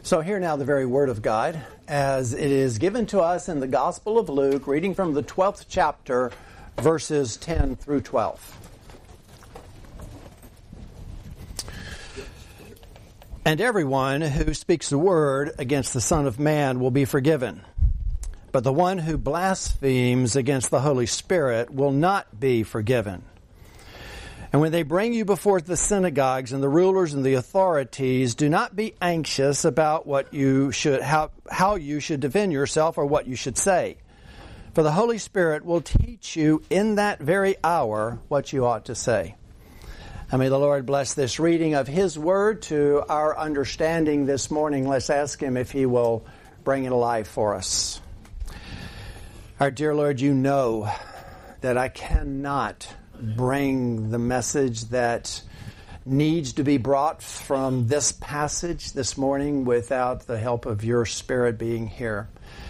So hear now the very word of God as it is given to us in the Gospel of Luke, reading from the 12th chapter, verses 10 through 12. And everyone who speaks a word against the Son of Man will be forgiven. But the one who blasphemes against the Holy Spirit will not be forgiven. And when they bring you before the synagogues and the rulers and the authorities, do not be anxious about what you should, how you should defend yourself or what you should say. For the Holy Spirit will teach you in that very hour what you ought to say. And may the Lord bless this reading of His Word to our understanding this morning. Let's ask Him if He will bring it alive for us. Our dear Lord, you know that I cannot bring the message that needs to be brought from this passage this morning without the help of your Spirit being here.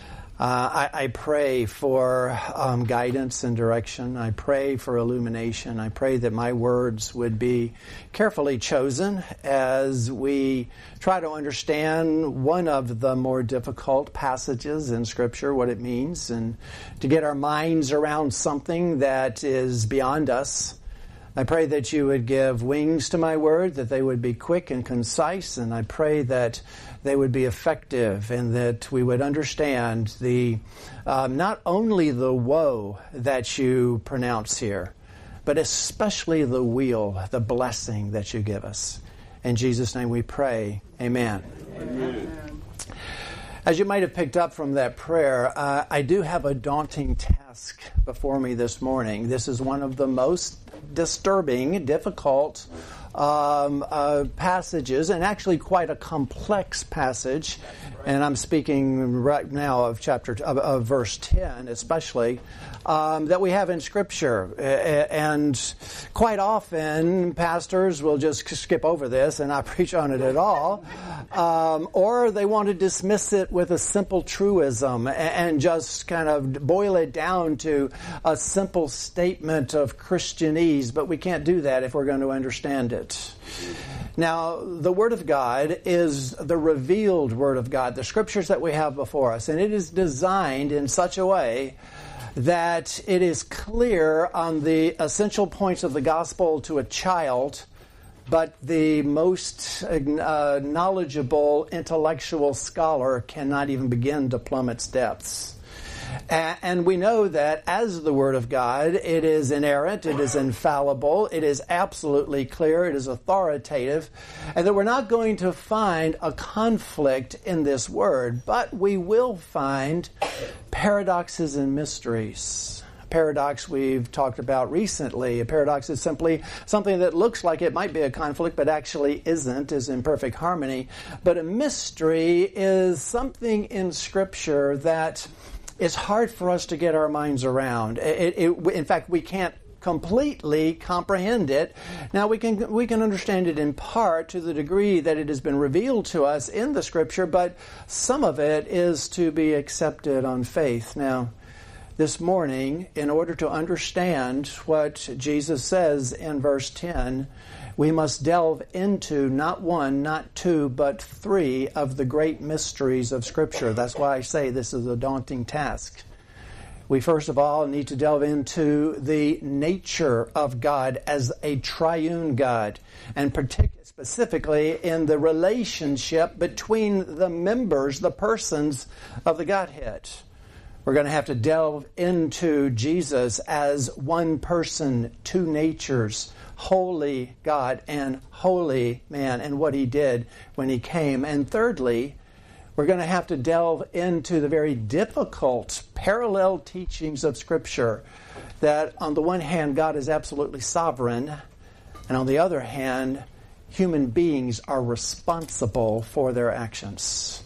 I pray for guidance and direction. I pray for illumination. I pray that my words would be carefully chosen as we try to understand one of the more difficult passages in Scripture, what it means, and to get our minds around something that is beyond us. I pray that you would give wings to my word, that they would be quick and concise, and I pray that they would be effective and that we would understand the not only the woe that you pronounce here, but especially the weal, the blessing that you give us. In Jesus' name we pray. Amen. Amen. As you might have picked up from that prayer, I do have a daunting task before me this morning. This is one of the most disturbing, difficult passages, and actually quite a complex passage. And I'm speaking right now of verse 10, especially, that we have in Scripture. And quite often, pastors will just skip over this and not preach on it at all, or they want to dismiss it with a simple truism and just kind of boil it down to a simple statement of Christianese. But we can't do that if we're going to understand it. Now, the Word of God is the revealed Word of God, the Scriptures that we have before us, and it is designed in such a way that it is clear on the essential points of the gospel to a child, but the most knowledgeable intellectual scholar cannot even begin to plumb its depths. And we know that as the Word of God, it is inerrant, it is infallible, it is absolutely clear, it is authoritative, and that we're not going to find a conflict in this Word, but we will find paradoxes and mysteries. A paradox we've talked about recently. A paradox is simply something that looks like it might be a conflict, but actually isn't, is in perfect harmony. But a mystery is something in Scripture that it's hard for us to get our minds around. In fact, we can't completely comprehend it. Now, we can understand it in part to the degree that it has been revealed to us in the Scripture, but some of it is to be accepted on faith. Now, this morning, in order to understand what Jesus says in verse 10, we must delve into not one, not two, but three of the great mysteries of Scripture. That's why I say this is a daunting task. We first of all need to delve into the nature of God as a triune God, and specifically in the relationship between the members, the persons of the Godhead. We're going to have to delve into Jesus as one person, two natures, holy God and holy man, and what He did when He came. And thirdly, we're going to have to delve into the very difficult parallel teachings of Scripture, that on the one hand, God is absolutely sovereign, and on the other hand, human beings are responsible for their actions.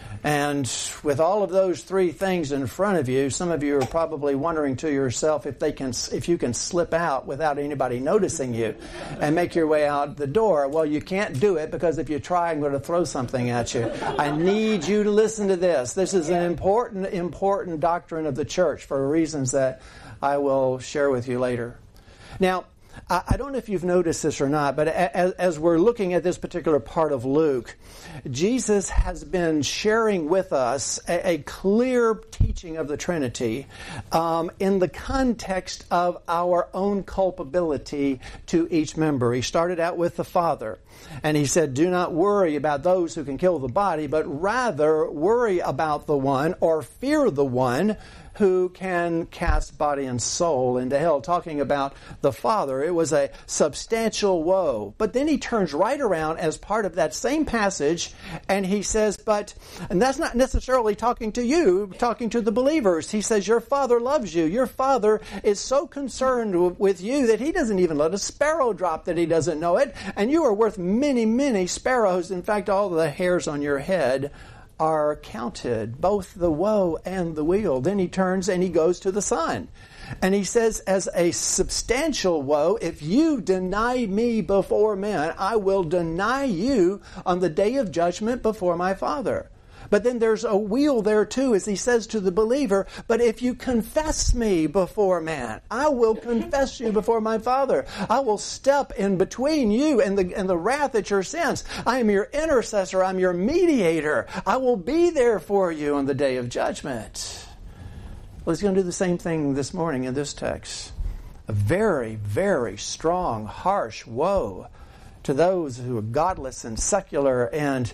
And with all of those three things in front of you, some of you are probably wondering to yourself if you can slip out without anybody noticing you and make your way out the door. Well, you can't do it, because if you try, I'm going to throw something at you. I need you to listen to this. This is an important doctrine of the church for reasons that I will share with you later. Now, I don't know if you've noticed this or not, but as we're looking at this particular part of Luke, Jesus has been sharing with us a clear teaching of the Trinity in the context of our own culpability to each member. He started out with the Father, and he said, do not worry about those who can kill the body, but rather worry about the one, or fear the one, who can cast body and soul into hell, talking about the Father. It was a substantial woe. But then he turns right around as part of that same passage, and he says, and that's not necessarily talking to you, talking to the believers. He says, your Father loves you. Your Father is so concerned with you that he doesn't even let a sparrow drop that he doesn't know it, and you are worth many, many sparrows. In fact, all the hairs on your head are counted, both the woe and the weal. Then he turns and he goes to the Son. And he says, as a substantial woe, if you deny me before men, I will deny you on the day of judgment before my Father. But then there's a weal there too, as he says to the believer, but if you confess me before man, I will confess you before my Father. I will step in between you and the wrath at your sins. I am your intercessor. I'm your mediator. I will be there for you on the day of judgment. Well, he's going to do the same thing this morning in this text. A very, very strong, harsh woe to those who are godless and secular and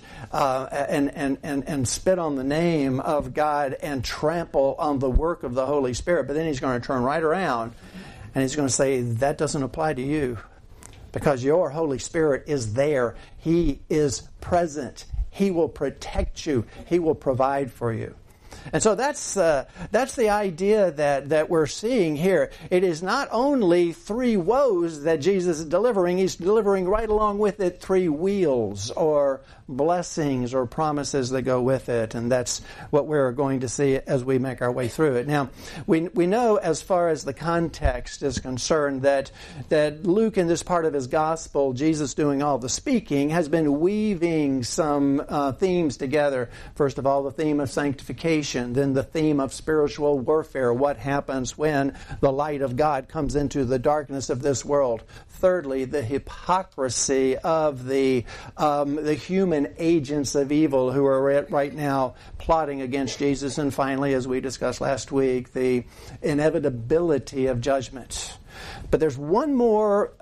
spit on the name of God and trample on the work of the Holy Spirit. But then he's going to turn right around and he's going to say, that doesn't apply to you, because your Holy Spirit is there. He is present. He will protect you. He will provide for you. And so that's the idea that we're seeing here. It is not only three woes that Jesus is delivering, he's delivering right along with it three weals, or blessings, or promises that go with it. And that's what we're going to see as we make our way through it. Now, we know, as far as the context is concerned, that Luke, in this part of his gospel, Jesus doing all the speaking, has been weaving some themes together. First of all, the theme of sanctification, then the theme of spiritual warfare, what happens when the light of God comes into the darkness of this world. Thirdly, the hypocrisy of the human agents of evil who are right now plotting against Jesus. And finally, as we discussed last week, the inevitability of judgment. But there's one more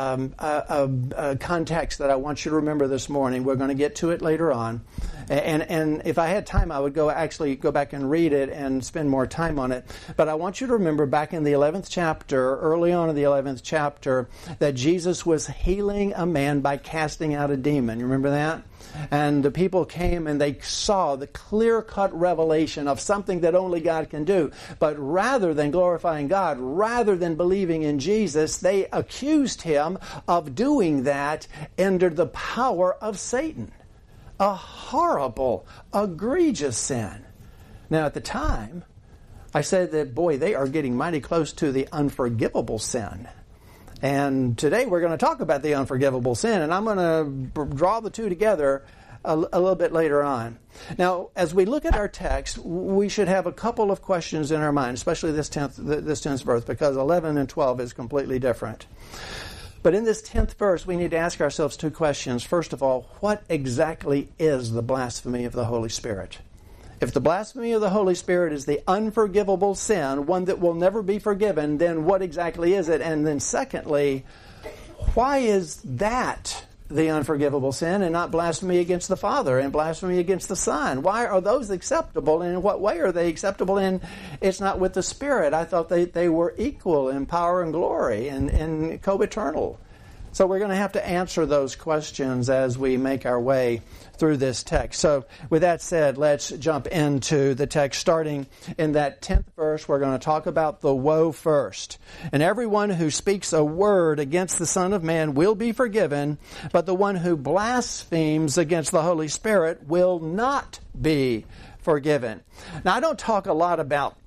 context that I want you to remember this morning. We're going to get to it later on. And if I had time, I would go back and read it and spend more time on it. But I want you to remember back in the 11th chapter, early on in the 11th chapter, that Jesus was healing a man by casting out a demon. You remember that? And the people came and they saw the clear-cut revelation of something that only God can do. But rather than glorifying God, rather than believing in Jesus, they accused him of doing that under the power of Satan. A horrible, egregious sin. Now, at the time, I said that, boy, they are getting mighty close to the unforgivable sin. And today we're going to talk about the unforgivable sin, and I'm going to draw the two together a little bit later on. Now, as we look at our text, we should have a couple of questions in our mind, especially this 10th verse, because 11 and 12 is completely different. But in this 10th verse, we need to ask ourselves two questions. First of all, what exactly is the blasphemy of the Holy Spirit? If the blasphemy of the Holy Spirit is the unforgivable sin, one that will never be forgiven, then what exactly is it? And then secondly, why is that the unforgivable sin and not blasphemy against the Father and blasphemy against the Son? Why are those acceptable, and in what way are they acceptable? And it's not with the Spirit. I thought they were equal in power and glory and co-eternal. So we're going to have to answer those questions as we make our way through this text. So with that said, let's jump into the text. Starting in that 10th verse, we're going to talk about the woe first. And everyone who speaks a word against the Son of Man will be forgiven, but the one who blasphemes against the Holy Spirit will not be forgiven. Now, I don't talk a lot about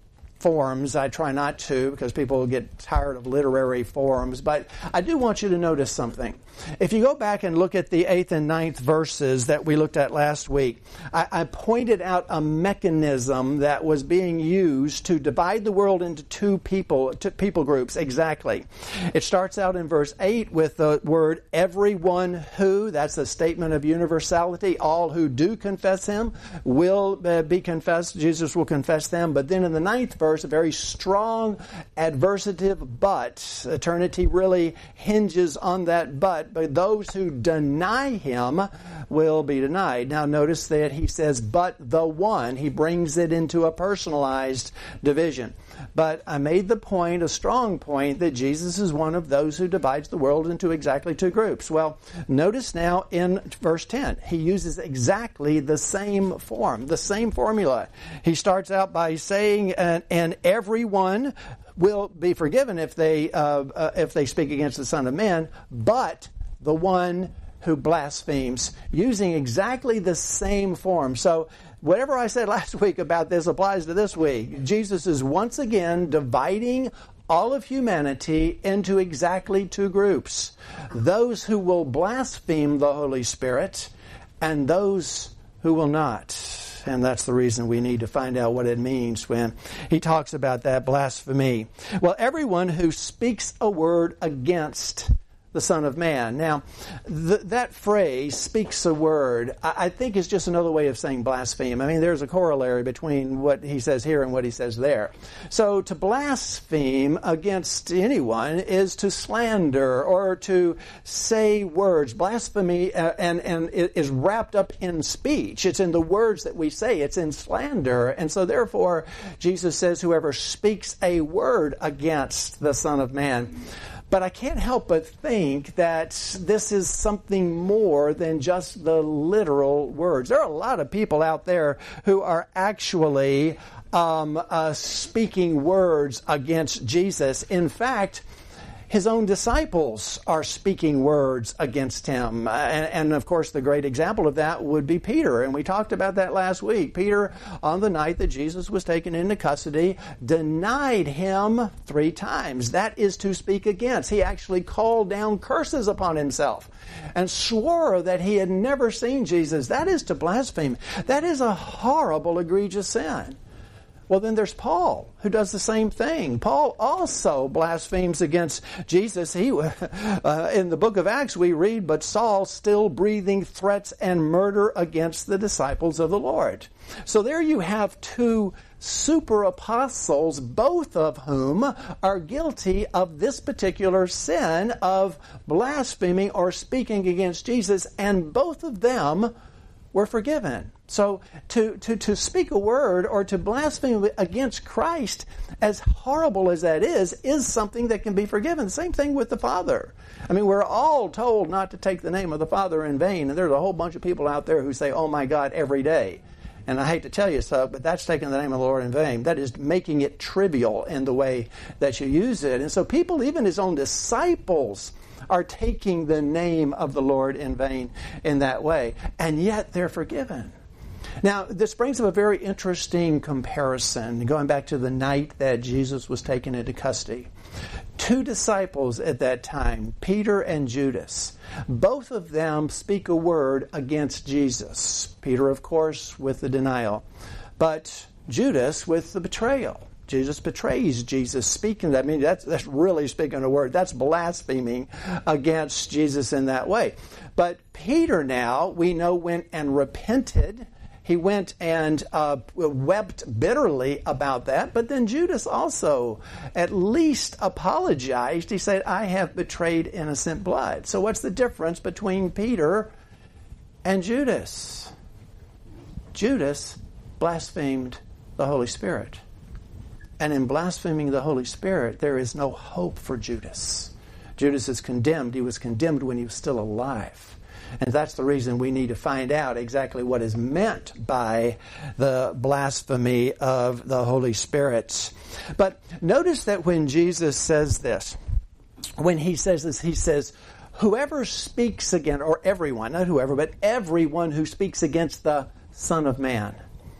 forms. I try not to because people get tired of literary forms. But I do want you to notice something. If you go back and look at the 8th and 9th verses that we looked at last week, I pointed out a mechanism that was being used to divide the world into two people groups exactly. It starts out in verse 8 with the word everyone who, that's a statement of universality. All who do confess him will be confessed. Jesus will confess them. But then in the 9th verse, a very strong adversative but. Eternity really hinges on that but those who deny him will be denied. Now notice that he says, but the one. He brings it into a personalized division. But I made the point, a strong point, that Jesus is one of those who divides the world into exactly two groups. Well, notice now in verse 10, he uses exactly the same form, the same formula. He starts out by saying, and everyone will be forgiven if they speak against the Son of Man, but the one who blasphemes, using exactly the same form. So whatever I said last week about this applies to this week. Jesus is once again dividing all of humanity into exactly two groups. Those who will blaspheme the Holy Spirit and those who will not. And that's the reason we need to find out what it means when he talks about that blasphemy. Well, everyone who speaks a word against the Son of Man. Now, that phrase, speaks a word, I think is just another way of saying blaspheme. I mean, there's a corollary between what he says here and what he says there. So to blaspheme against anyone is to slander or to say words. Blasphemy and it is wrapped up in speech. It's in the words that we say. It's in slander. And so therefore, Jesus says, whoever speaks a word against the Son of Man. But I can't help but think that this is something more than just the literal words. There are a lot of people out there who are actually speaking words against Jesus. In fact, his own disciples are speaking words against him. And of course, the great example of that would be Peter. And we talked about that last week. Peter, on the night that Jesus was taken into custody, denied him 3 times. That is to speak against. He actually called down curses upon himself and swore that he had never seen Jesus. That is to blaspheme. That is a horrible, egregious sin. Well, then there's Paul, who does the same thing. Paul also blasphemes against Jesus. In the book of Acts, we read, but Saul still breathing threats and murder against the disciples of the Lord. So there you have 2 super apostles, both of whom are guilty of this particular sin of blaspheming or speaking against Jesus, and both of them were forgiven. So to speak a word or to blaspheme against Christ, as horrible as that is something that can be forgiven. Same thing with the Father. I mean, we're all told not to take the name of the Father in vain, and there's a whole bunch of people out there who say, oh my God, every day. And I hate to tell you so, but that's taking the name of the Lord in vain. That is making it trivial in the way that you use it. And so people, even his own disciples, are taking the name of the Lord in vain in that way. And yet they're forgiven. Now, this brings up a very interesting comparison, going back to the night that Jesus was taken into custody. 2 disciples at that time, Peter and Judas, both of them speak a word against Jesus. Peter, of course, with the denial, but Judas with the betrayal. Jesus betrays Jesus speaking that. I mean, that's really speaking a word. That's blaspheming against Jesus in that way. But Peter now, we know, went and repented. He went and wept bitterly about that. But then Judas also at least apologized. He said, I have betrayed innocent blood. So what's the difference between Peter and Judas? Judas blasphemed the Holy Spirit. And in blaspheming the Holy Spirit, there is no hope for Judas. Judas is condemned. He was condemned when he was still alive. And that's the reason we need to find out exactly what is meant by the blasphemy of the Holy Spirit. But notice that when Jesus says this, when he says this, he says, whoever speaks against, or everyone, not whoever, but everyone who speaks against the Son of Man.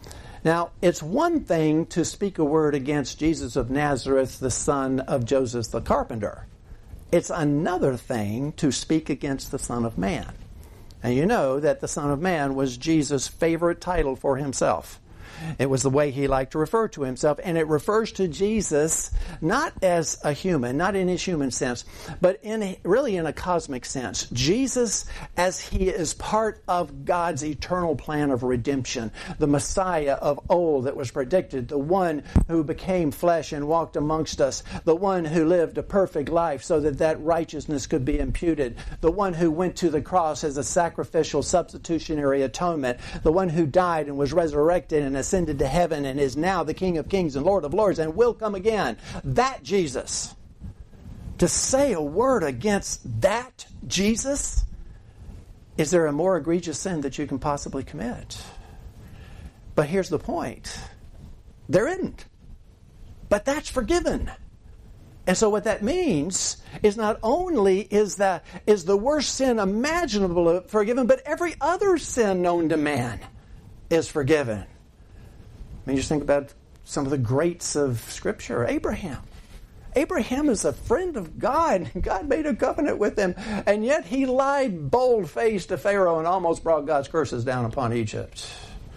Now, it's one thing to speak a word against Jesus of Nazareth, the son of Joseph the carpenter. It's another thing to speak against the Son of Man. And you know that the Son of Man was Jesus' favorite title for himself. It was the way he liked to refer to himself, and it refers to Jesus not as a human, not in his human sense, but really in a cosmic sense. Jesus as he is part of God's eternal plan of redemption, the Messiah of old that was predicted, the one who became flesh and walked amongst us, the one who lived a perfect life so that that righteousness could be imputed, the one who went to the cross as a sacrificial substitutionary atonement, the one who died and was resurrected and ascended to heaven and is now the King of Kings and Lord of Lords and will come again. That Jesus. To say a word against that Jesus, is there a more egregious sin that you can possibly commit? But here's the point. There isn't. But that's forgiven. And so what that means is not only is the worst sin imaginable forgiven, but every other sin known to man is forgiven. I mean, just think about some of the greats of Scripture. Abraham. Abraham is a friend of God. God made a covenant with him, and yet he lied bold-faced to Pharaoh and almost brought God's curses down upon Egypt.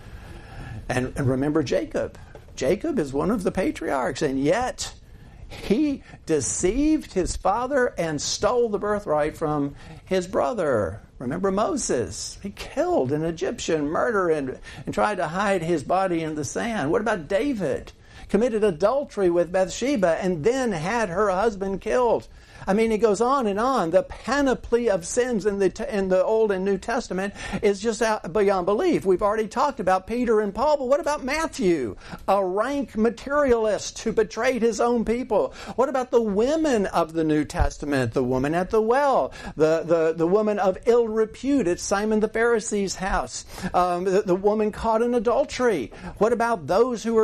And remember Jacob. Jacob is one of the patriarchs, and yet he deceived his father and stole the birthright from his brother. Remember Moses. He killed an Egyptian, murdered and tried to hide his body in the sand. What about David? Committed adultery with Bathsheba and then had her husband killed. I mean, it goes on and on. The panoply of sins in the Old and New Testament is just out beyond belief. We've already talked about Peter and Paul, but what about Matthew, a rank materialist who betrayed his own people? What about the women of the New Testament? The woman at the well, the woman of ill repute at Simon the Pharisee's house, the woman caught in adultery. What about those who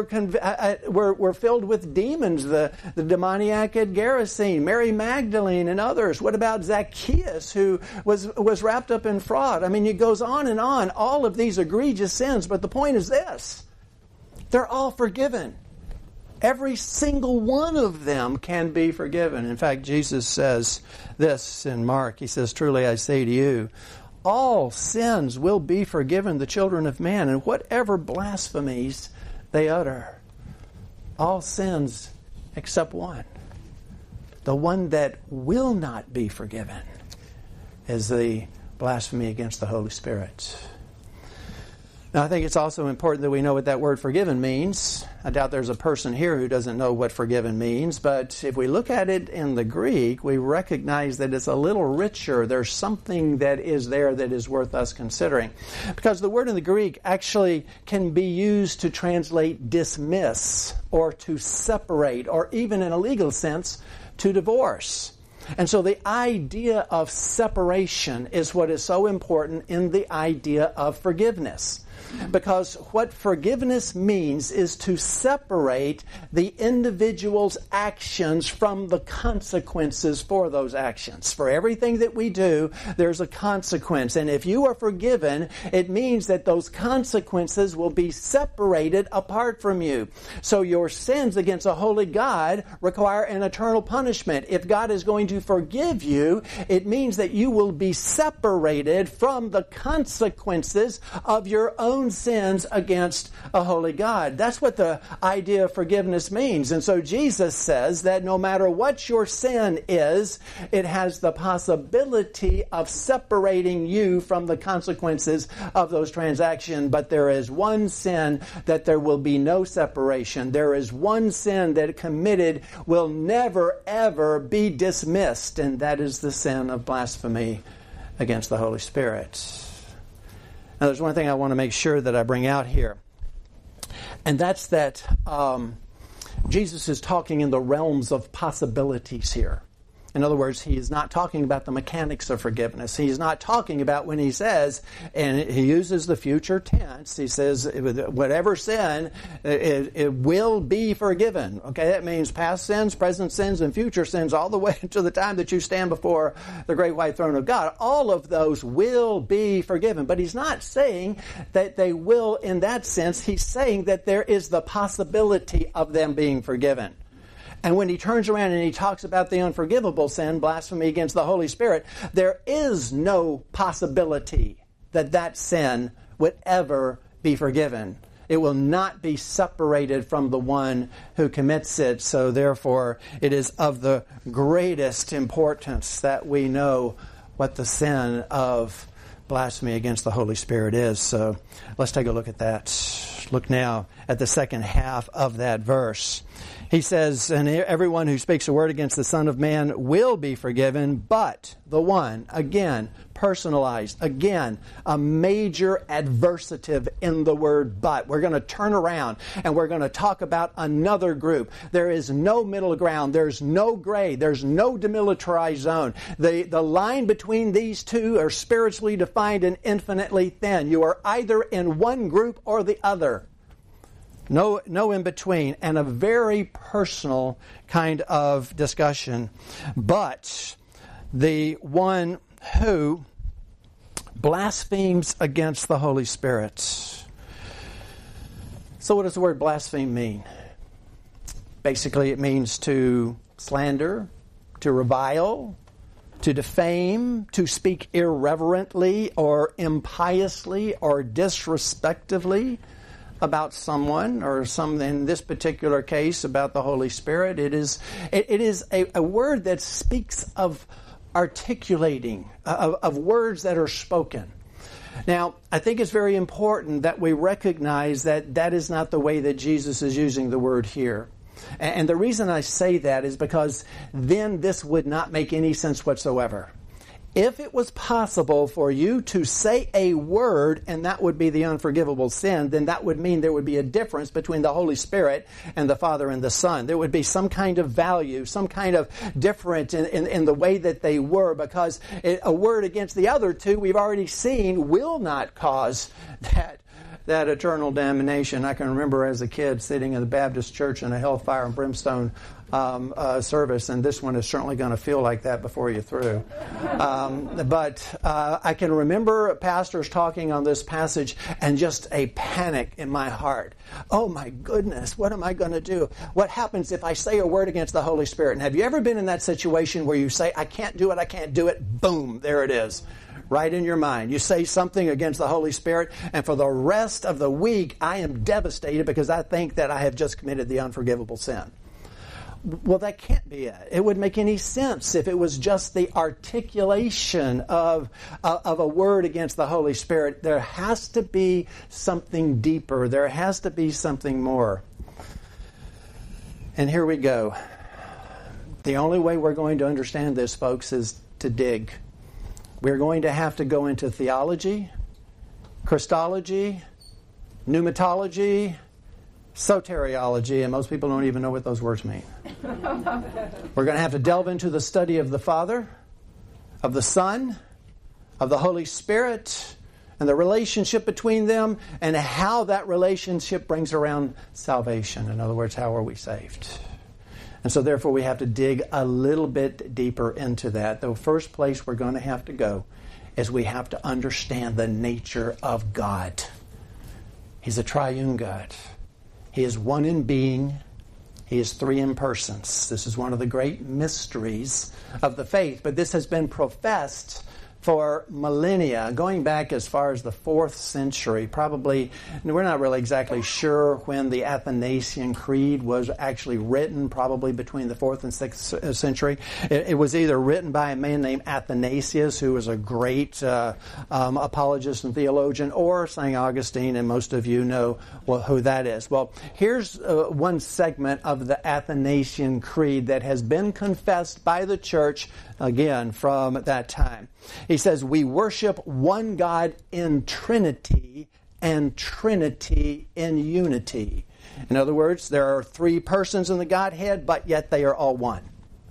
were filled with demons, the demoniac at Gerasene, Mary Magdalene, and others? What about Zacchaeus, who was wrapped up in fraud? I mean, it goes on and on, all of these egregious sins, but the point is this: they're all forgiven. Every single one of them can be forgiven. In fact, Jesus says this in Mark. He says, "Truly I say to you, all sins will be forgiven the children of man, and whatever blasphemies they utter." All sins except one. The one that will not be forgiven is the blasphemy against the Holy Spirit. Now, I think it's also important that we know what that word forgiven means. I doubt there's a person here who doesn't know what forgiven means, but if we look at it in the Greek, we recognize that it's a little richer. There's something that is there that is worth us considering. Because the word in the Greek actually can be used to translate dismiss or to separate, or even in a legal sense, to divorce. And so the idea of separation is what is so important in the idea of forgiveness. Because what forgiveness means is to separate the individual's actions from the consequences for those actions. For everything that we do, there's a consequence. And if you are forgiven, it means that those consequences will be separated apart from you. So your sins against a holy God require an eternal punishment. If God is going to forgive you, it means that you will be separated from the consequences of your own sins against a holy God. That's what the idea of forgiveness means. And so Jesus says that no matter what your sin is, it has the possibility of separating you from the consequences of those transactions. But there is one sin that there will be no separation. There is one sin that committed will never, ever be dismissed, and that is the sin of blasphemy against the Holy Spirit. Now, there's one thing I want to make sure that I bring out here, and that's that Jesus is talking in the realms of possibilities here. In other words, he is not talking about the mechanics of forgiveness. He's not talking about when he says, and he uses the future tense, he says, whatever sin, it will be forgiven. Okay, that means past sins, present sins, and future sins, all the way to the time that you stand before the great white throne of God. All of those will be forgiven. But he's not saying that they will in that sense. He's saying that there is the possibility of them being forgiven. And when he turns around and he talks about the unforgivable sin, blasphemy against the Holy Spirit, there is no possibility that that sin would ever be forgiven. It will not be separated from the one who commits it. So therefore, it is of the greatest importance that we know what the sin of blasphemy against the Holy Spirit is. So let's take a look at that. Look now at the second half of that verse. He says, and everyone who speaks a word against the Son of Man will be forgiven, but the one, again, personalized, again, a major adversative in the word but. We're going to turn around and we're going to talk about another group. There is no middle ground. There's no gray. There's no demilitarized zone. The line between these two are spiritually defined and infinitely thin. You are either in one group or the other. No in between, and a very personal kind of discussion. But the one who blasphemes against the Holy Spirit. So what does the word blaspheme mean? Basically, it means to slander, to revile, to defame, to speak irreverently or impiously or disrespectively about someone, or some, in this particular case, about the Holy Spirit. It is a word that speaks of articulating, of words that are spoken. Now, I think it's very important that we recognize that that is not the way that Jesus is using the word here. And the reason I say that is because then this would not make any sense whatsoever. If it was possible for you to say a word and that would be the unforgivable sin, then that would mean there would be a difference between the Holy Spirit and the Father and the Son. There would be some kind of value, some kind of difference in the way that they were, because a word against the other two, we've already seen, will not cause that eternal damnation. I can remember as a kid sitting in the Baptist church in a hellfire and brimstone service, and this one is certainly going to feel like that before you're through. But I can remember pastors talking on this passage and just a panic in my heart. Oh my goodness, what am I going to do? What happens if I say a word against the Holy Spirit? And have you ever been in that situation where you say, I can't do it, boom, there it is. Right in your mind. You say something against the Holy Spirit, and for the rest of the week, I am devastated because I think that I have just committed the unforgivable sin. Well, that can't be it. It wouldn't make any sense if it was just the articulation of a word against the Holy Spirit. There has to be something deeper. There has to be something more. And here we go. The only way we're going to understand this, folks, is to dig. We're going to have to go into theology, Christology, pneumatology, soteriology, and most people don't even know what those words mean. We're going to have to delve into the study of the Father, of the Son, of the Holy Spirit, and the relationship between them, and how that relationship brings around salvation. In other words, how are we saved? And so therefore we have to dig a little bit deeper into that. The first place we're going to have to go is we have to understand the nature of God. He's a triune God. He is one in being. He is three in persons. This is one of the great mysteries of the faith. But this has been professed for millennia, going back as far as the 4th century. Probably, we're not really exactly sure when the Athanasian Creed was actually written, probably between the 4th and 6th century. It was either written by a man named Athanasius, who was a great apologist and theologian, or St. Augustine, and most of you know who that is. Well, here's one segment of the Athanasian Creed that has been confessed by the church, again, from that time. He says, we worship one God in Trinity and Trinity in unity. In other words, there are 3 persons in the Godhead, but yet they are all one.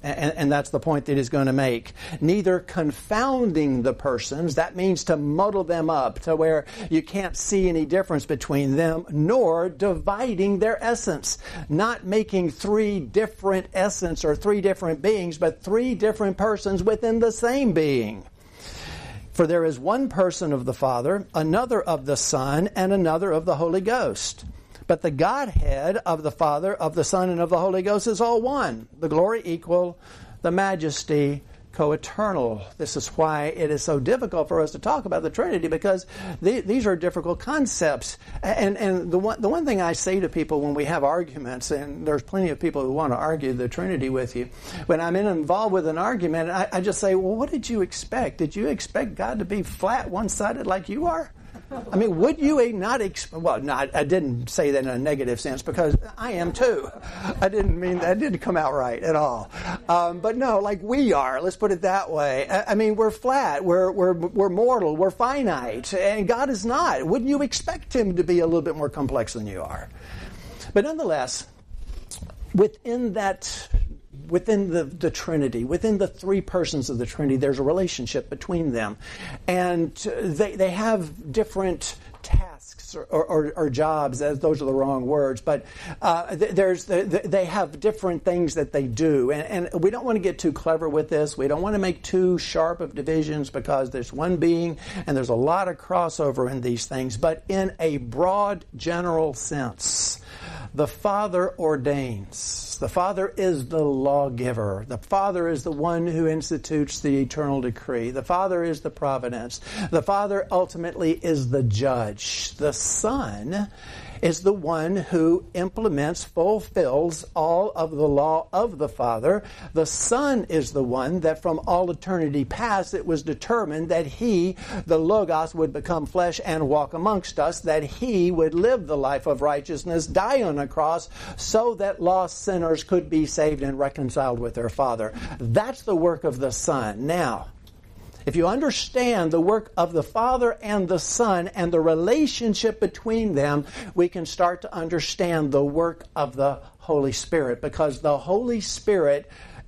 And that's the point that he's going to make. Neither confounding the persons, that means to muddle them up to where you can't see any difference between them, nor dividing their essence. Not making three different essence or three different beings, but three different persons within the same being. For there is one person of the Father, another of the Son, and another of the Holy Ghost. But the Godhead of the Father, of the Son, and of the Holy Ghost is all one. The glory equal, the majesty co-eternal. This is why it is so difficult for us to talk about the Trinity, because these are difficult concepts. And the one thing I say to people when we have arguments, and there's plenty of people who want to argue the Trinity with you, when I'm involved with an argument, I just say, well, what did you expect? Did you expect God to be flat, one-sided like you are? I mean, would you not I didn't say that in a negative sense, because I am too. I didn't mean that. Didn't come out right at all. But no, like we are. Let's put it that way. I mean, we're flat. We're mortal. We're finite. And God is not. Wouldn't you expect Him to be a little bit more complex than you are? But nonetheless, within the Trinity, within the three persons of the Trinity, there's a relationship between them. And they have different tasks or jobs, as those are the wrong words, but they have different things that they do. And we don't want to get too clever with this. We don't want to make too sharp of divisions, because there's one being and there's a lot of crossover in these things. But in a broad, general sense, the Father ordains. The Father is the lawgiver. The Father is the one who institutes the eternal decree. The Father is the providence. The Father ultimately is the judge. The Son is the one who implements, fulfills all of the law of the Father. The Son is the one that from all eternity past it was determined that He, the Logos, would become flesh and walk amongst us, that He would live the life of righteousness, die on a cross, so that lost sinners could be saved and reconciled with their Father. That's the work of the Son. Now, if you understand the work of the Father and the Son and the relationship between them, we can start to understand the work of the Holy Spirit, because the Holy Spirit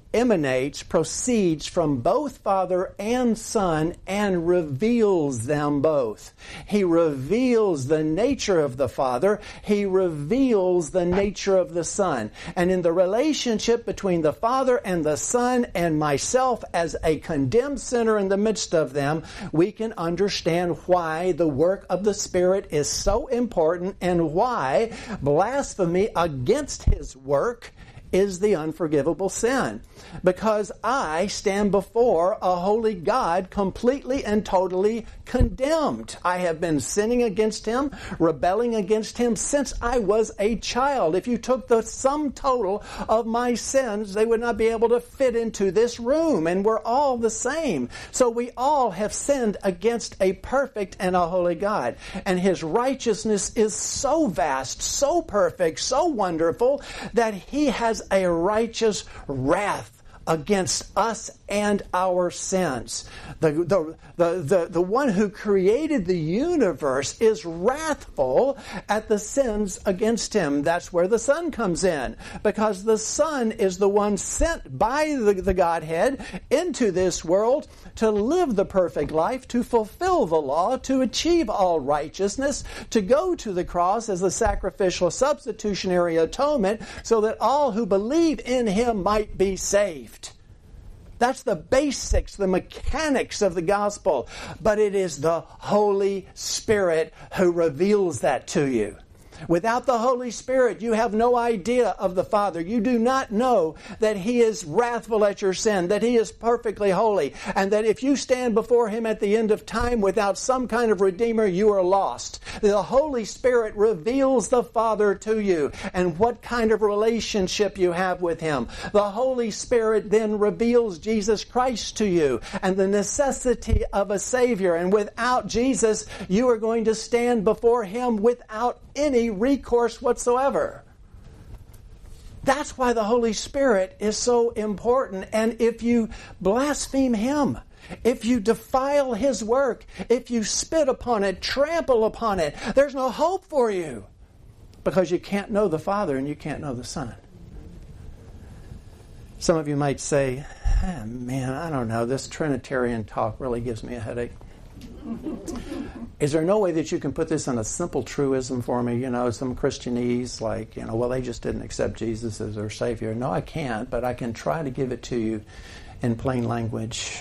proceeds from both Father and Son and reveals them both. He reveals the nature of the Father. He reveals the nature of the Son. And in the relationship between the Father and the Son and myself as a condemned sinner in the midst of them, we can understand why the work of the Spirit is so important and why blasphemy against His work is the unforgivable sin. Because I stand before a holy God completely and totally condemned. I have been sinning against Him, rebelling against Him since I was a child. If you took the sum total of my sins, they would not be able to fit into this room, and we're all the same. So we all have sinned against a perfect and a holy God. And His righteousness is so vast, so perfect, so wonderful, that He has a righteous wrath against us and our sins. The one who created the universe is wrathful at the sins against Him. That's where the Son comes in, because the Son is the one sent by the Godhead into this world to live the perfect life, to fulfill the law, to achieve all righteousness, to go to the cross as the sacrificial substitutionary atonement, so that all who believe in Him might be saved. That's the basics, the mechanics of the gospel. But it is the Holy Spirit who reveals that to you. Without the Holy Spirit, you have no idea of the Father. You do not know that He is wrathful at your sin, that He is perfectly holy, and that if you stand before Him at the end of time without some kind of Redeemer, you are lost. The Holy Spirit reveals the Father to you and what kind of relationship you have with Him. The Holy Spirit then reveals Jesus Christ to you and the necessity of a Savior. And without Jesus, you are going to stand before Him without any recourse whatsoever. That's why the Holy Spirit is so important. And if you blaspheme Him, if you defile His work, if you spit upon it, trample upon it, there's no hope for you, because you can't know the Father and you can't know the Son. Some of you might say, man, I don't know, this Trinitarian talk really gives me a headache. Is there no way that you can put this in a simple truism for me? Some Christianese, like, well, they just didn't accept Jesus as their Savior. No, I can't, but I can try to give it to you in plain language.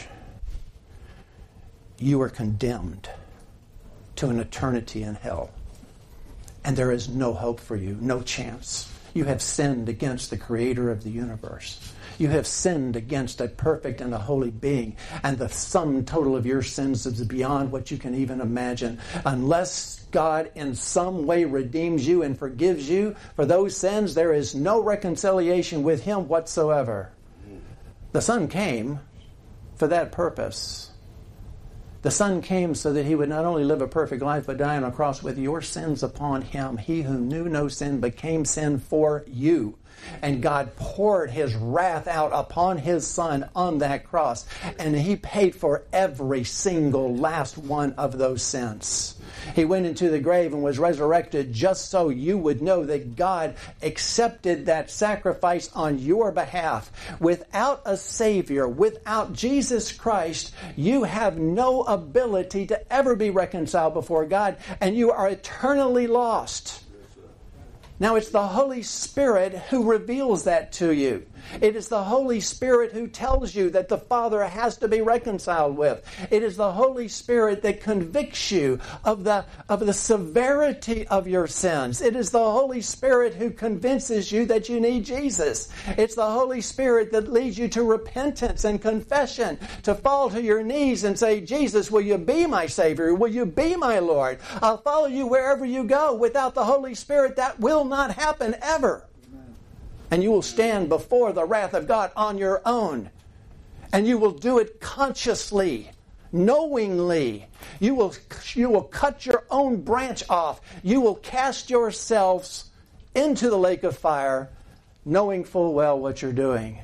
You are condemned to an eternity in hell. And there is no hope for you, no chance. You have sinned against the Creator of the universe. You have sinned against a perfect and a holy being, and the sum total of your sins is beyond what you can even imagine. Unless God in some way redeems you and forgives you for those sins, there is no reconciliation with Him whatsoever. The Son came for that purpose. The Son came so that He would not only live a perfect life, but die on a cross with your sins upon Him. He who knew no sin became sin for you. And God poured His wrath out upon His Son on that cross. And He paid for every single last one of those sins. He went into the grave and was resurrected just so you would know that God accepted that sacrifice on your behalf. Without a Savior, without Jesus Christ, you have no ability to ever be reconciled before God, and you are eternally lost. Now, it's the Holy Spirit who reveals that to you. It is the Holy Spirit who tells you that the Father has to be reconciled with. It is the Holy Spirit that convicts you of the severity of your sins. It is the Holy Spirit who convinces you that you need Jesus. It's the Holy Spirit that leads you to repentance and confession, to fall to your knees and say, Jesus, will you be my Savior? Will you be my Lord? I'll follow you wherever you go. Without the Holy Spirit, that will not happen ever. And you will stand before the wrath of God on your own. And you will do it consciously, knowingly. You will cut your own branch off. You will cast yourselves into the lake of fire, knowing full well what you're doing.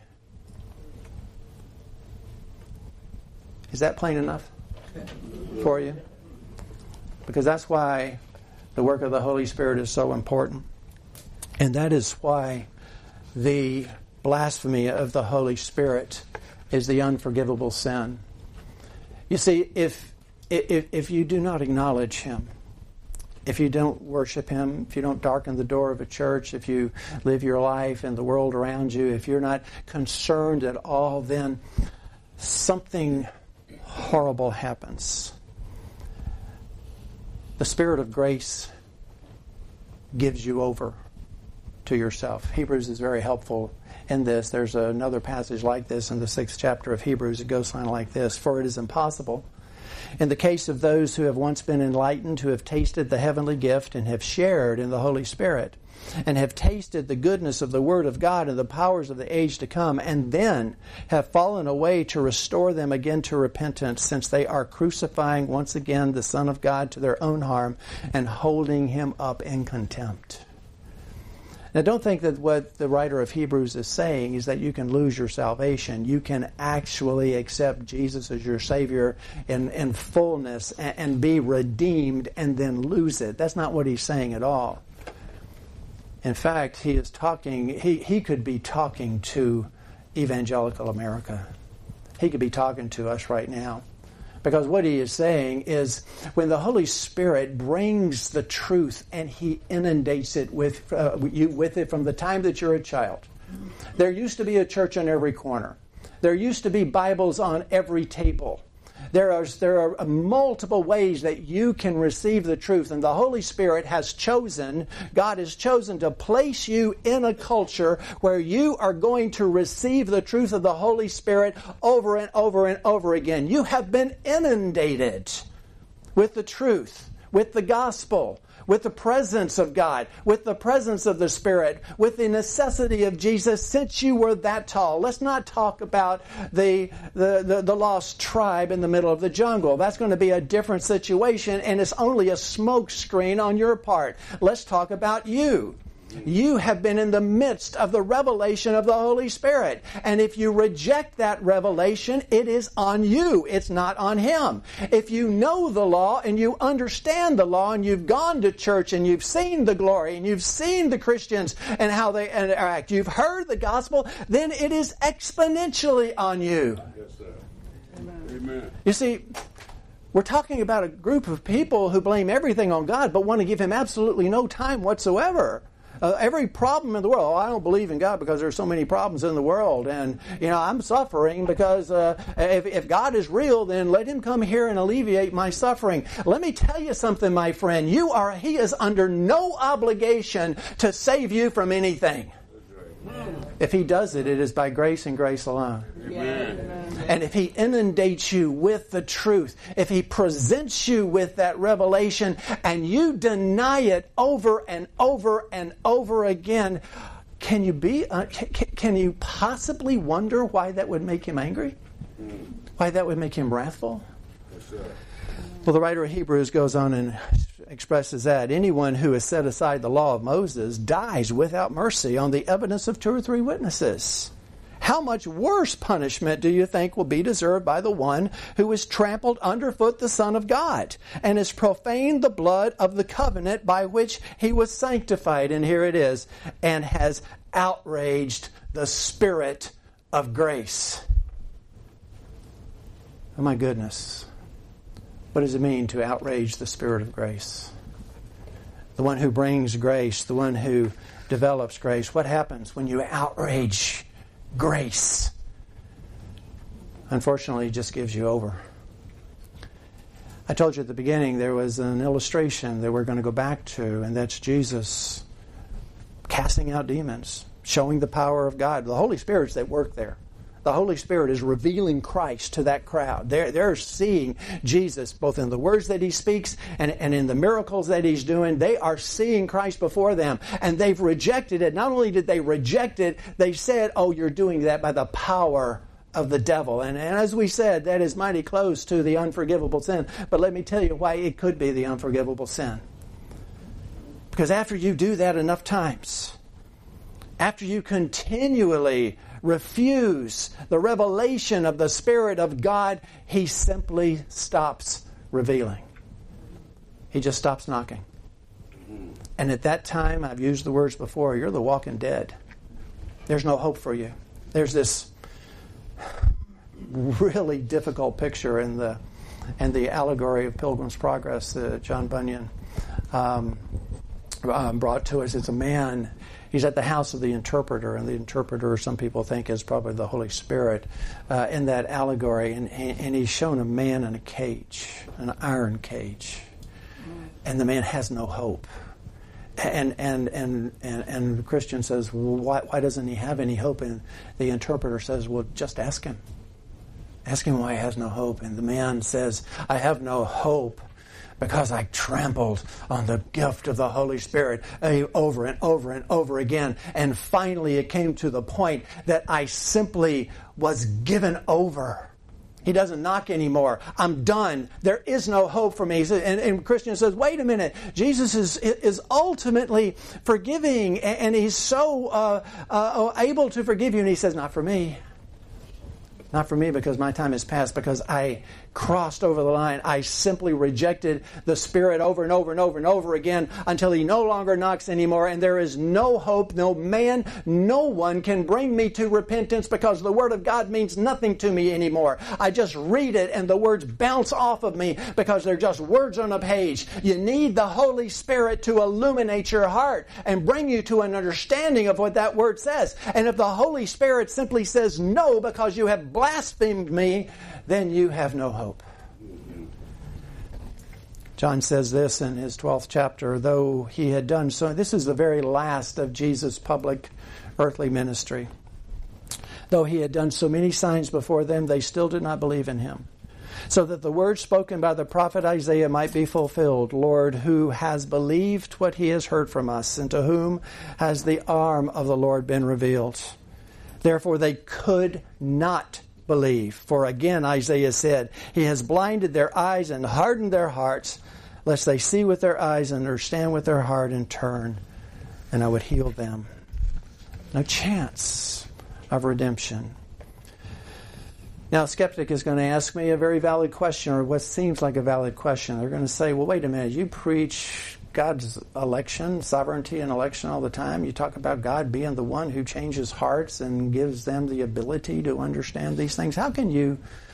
Is that plain enough for you? Because that's why the work of the Holy Spirit is so important. And that is why the blasphemy of the Holy Spirit is the unforgivable sin. You see, if you do not acknowledge Him, if you don't worship Him, if you don't darken the door of a church, if you live your life in the world around you, if you're not concerned at all, then something horrible happens. The Spirit of grace gives you over to yourself. Hebrews is very helpful in this. There's another passage like this in the 6th chapter of Hebrews. It goes something like this. For it is impossible, in the case of those who have once been enlightened, who have tasted the heavenly gift and have shared in the Holy Spirit, and have tasted the goodness of the Word of God and the powers of the age to come, and then have fallen away, to restore them again to repentance, since they are crucifying once again the Son of God to their own harm and holding Him up in contempt. Now, don't think that what the writer of Hebrews is saying is that you can lose your salvation. You can actually accept Jesus as your Savior in fullness and be redeemed and then lose it. That's not what he's saying at all. In fact, he is talking, he could be talking to evangelical America. He could be talking to us right now. Because what he is saying is, when the Holy Spirit brings the truth and He inundates it with you with it from the time that you're a child. There used to be a church on every corner. There used to be Bibles on every table. There are multiple ways that you can receive the truth, and the Holy Spirit has chosen, God has chosen to place you in a culture where you are going to receive the truth of the Holy Spirit over and over and over again. You have been inundated with the truth, with the gospel, with the presence of God, with the presence of the Spirit, with the necessity of Jesus since you were that tall. Let's not talk about the lost tribe in the middle of the jungle. That's going to be a different situation, and it's only a smoke screen on your part. Let's talk about you. You have been in the midst of the revelation of the Holy Spirit. And if you reject that revelation, it is on you. It's not on Him. If you know the law and you understand the law and you've gone to church and you've seen the glory and you've seen the Christians and how they interact, you've heard the gospel, then it is exponentially on you. Yes, sir. Amen. You see, we're talking about a group of people who blame everything on God but want to give Him absolutely no time whatsoever. Every problem in the world, I don't believe in God because there's so many problems in the world, and I'm suffering because if God is real, then let Him come here and alleviate my suffering. Let me tell you something, my friend. He is under no obligation to save you from anything. If He does it, it is by grace and grace alone. Amen. And if He inundates you with the truth, if He presents you with that revelation and you deny it over and over and over again, can you possibly wonder why that would make Him angry? Why that would make Him wrathful? Yes, sir. Well, the writer of Hebrews goes on and expresses that anyone who has set aside the law of Moses dies without mercy on the evidence of 2 or 3 witnesses. How much worse punishment do you think will be deserved by the one who has trampled underfoot the Son of God and has profaned the blood of the covenant by which He was sanctified, and here it is, and has outraged the Spirit of grace? Oh my goodness. What does it mean to outrage the Spirit of grace? The one who brings grace, the one who develops grace. What happens when you outrage grace? Unfortunately, it just gives you over. I told you at the beginning there was an illustration that we're going to go back to, and that's Jesus casting out demons, showing the power of God. The Holy Spirit's at work there. The Holy Spirit is revealing Christ to that crowd. They're seeing Jesus both in the words that He speaks and in the miracles that He's doing. They are seeing Christ before them, and they've rejected it. Not only did they reject it, they said, "Oh, you're doing that by the power of the devil." And as we said, that is mighty close to the unforgivable sin. But let me tell you why it could be the unforgivable sin. Because after you do that enough times, after you continually refuse the revelation of the Spirit of God, He simply stops revealing. He just stops knocking. And at that time, I've used the words before, you're the walking dead. There's no hope for you. There's this really difficult picture in the allegory of Pilgrim's Progress that John Bunyan brought to us. It's a man. He's at the house of the interpreter, and the interpreter, some people think, is probably the Holy Spirit in that allegory. And he's shown a man in a cage, an iron cage, and the man has no hope. And the Christian says, well, why doesn't he have any hope? And the interpreter says, well, just ask him. Ask him why he has no hope. And the man says, I have no hope because I trampled on the gift of the Holy Spirit over and over and over again. And finally it came to the point that I simply was given over. He doesn't knock anymore. I'm done. There is no hope for me. And Christian says, wait a minute. Jesus is ultimately forgiving, and He's so able to forgive you. And He says, not for me. Not for me, because my time has passed, because I crossed over the line. I simply rejected the Spirit over and over and over and over again until He no longer knocks anymore. And there is no hope, no man, no one can bring me to repentance, because the Word of God means nothing to me anymore. I just read it and the words bounce off of me because they're just words on a page. You need the Holy Spirit to illuminate your heart and bring you to an understanding of what that Word says. And if the Holy Spirit simply says no because you have blasphemed me, then you have no hope. John says this in his 12th chapter, though He had done so, this is the very last of Jesus' public earthly ministry. Though He had done so many signs before them, they still did not believe in Him. So that the word spoken by the prophet Isaiah might be fulfilled, Lord, who has believed what he has heard from us, and to whom has the arm of the Lord been revealed? Therefore they could not believe. For again Isaiah said, He has blinded their eyes and hardened their hearts, lest they see with their eyes and understand with their heart and turn, and I would heal them. No chance of redemption. Now, a skeptic is going to ask me a very valid question, or what seems like a valid question. They're going to say, well, wait a minute, you preach God's election, sovereignty and election all the time. You talk about God being the one who changes hearts and gives them the ability to understand these things. How can you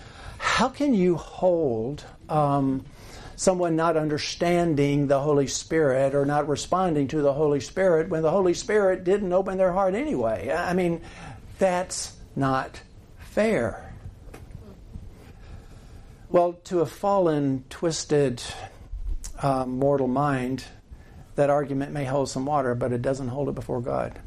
hold someone not understanding the Holy Spirit or not responding to the Holy Spirit when the Holy Spirit didn't open their heart anyway? I mean, that's not fair. Well, to a fallen, twisted, mortal mind, that argument may hold some water, but it doesn't hold it before God.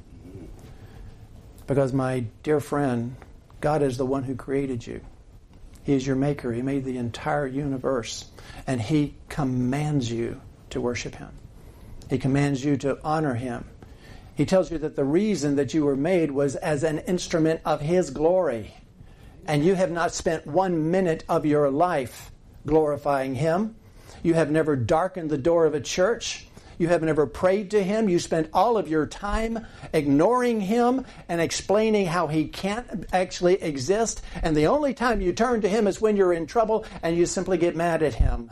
Because, my dear friend, God is the one who created you. He is your maker. He made the entire universe. And He commands you to worship Him. He commands you to honor Him. He tells you that the reason that you were made was as an instrument of His glory. And you have not spent 1 minute of your life glorifying Him. You have never darkened the door of a church. You have never prayed to Him. You spent all of your time ignoring Him and explaining how He can't actually exist. And the only time you turn to Him is when you're in trouble and you simply get mad at Him.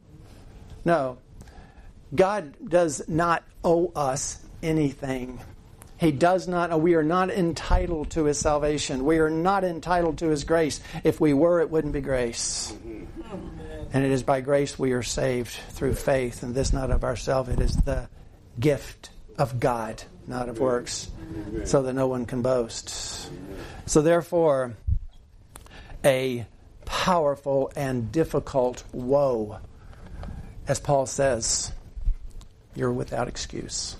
No. God does not owe us anything. He does not. We are not entitled to His salvation. We are not entitled to His grace. If we were, it wouldn't be grace. And it is by grace we are saved through faith, and this not of ourselves. It is the gift of God, not of works, so that no one can boast. So therefore, a powerful and difficult woe. As Paul says, you're without excuse.